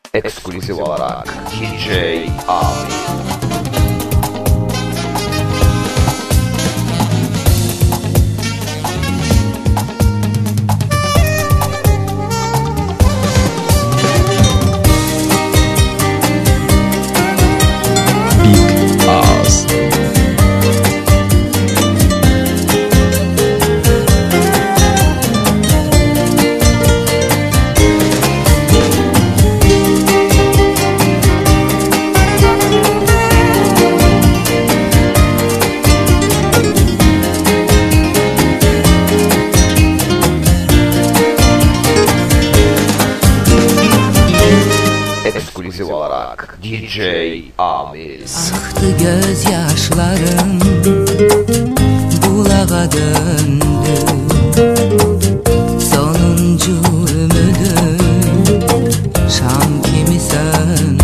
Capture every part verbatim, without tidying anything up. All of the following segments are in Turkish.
Eksklusif olarak D J Amil. Eksklusif olarak D J Amil. Aktı gözyaşlarım, bulağa döndü. Sonuncu ümidim şam gibi söndü.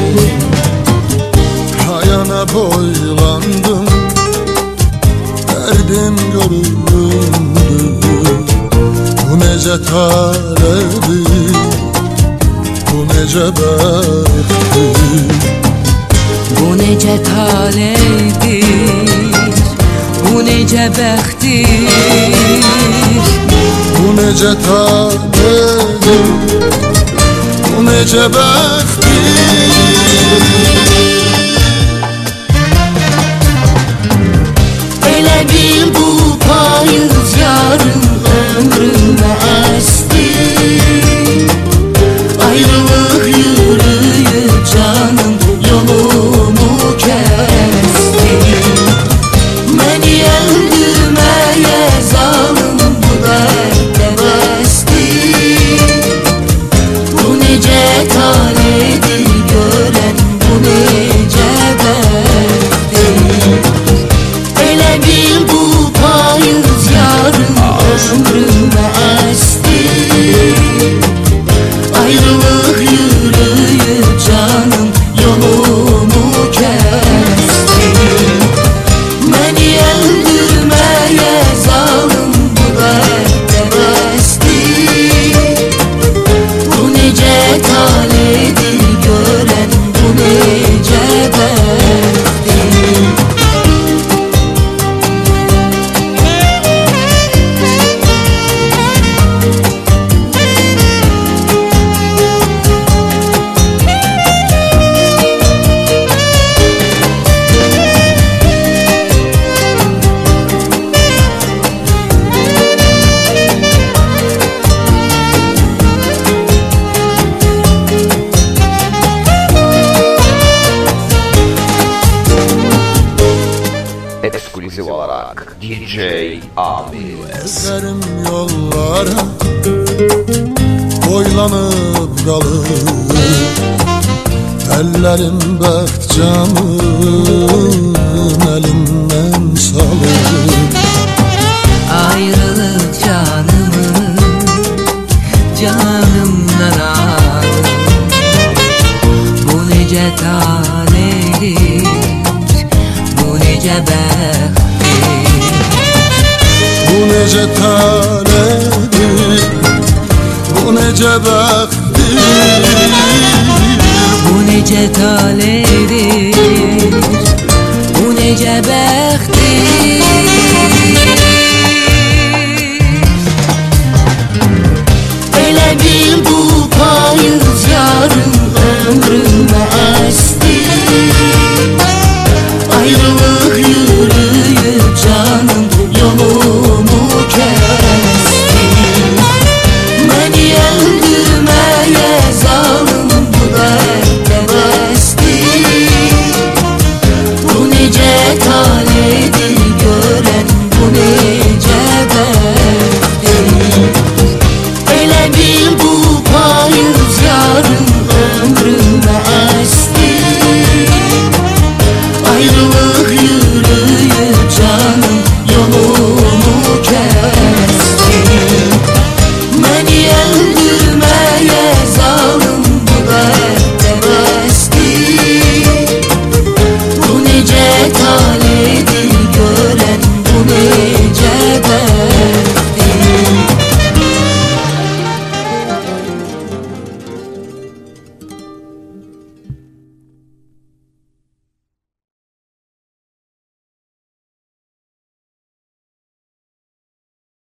Hayana boylandım, derdim göründü. Bu nece taledir, bu nece bəxtdir. Bu nece taledir, bu nece bəxtdir. Bu nece taledir, bu nece bəxtdir. Elə bil bu payız yarın ömrümə əsdi. Ayrılık yürüyüp canım yolumu kesti. Beni öldürmeye zalim bu derde besti. Bu nece taledir gören, bu nece bəxtdir. Elə bil bu payız yarın ömrümə əsdi. Ayrılık yürüyüp canım yolumu kesti. Beni öldürmeye zalim bu derde besti. Bu nece taledir gören, bu nece bəxtdir. Eksklusif olarak D J Amil. Gözlerim yollara boylanıp kalır. Ellerim bəxt camın elinden salır. Ayrılık canımı canımdan alır. Bu nece taledir, bu nece bəxtdir. Bu nece taledir, bu nece bəxtdir. Bu nece taledir, bu nece bəxtdir.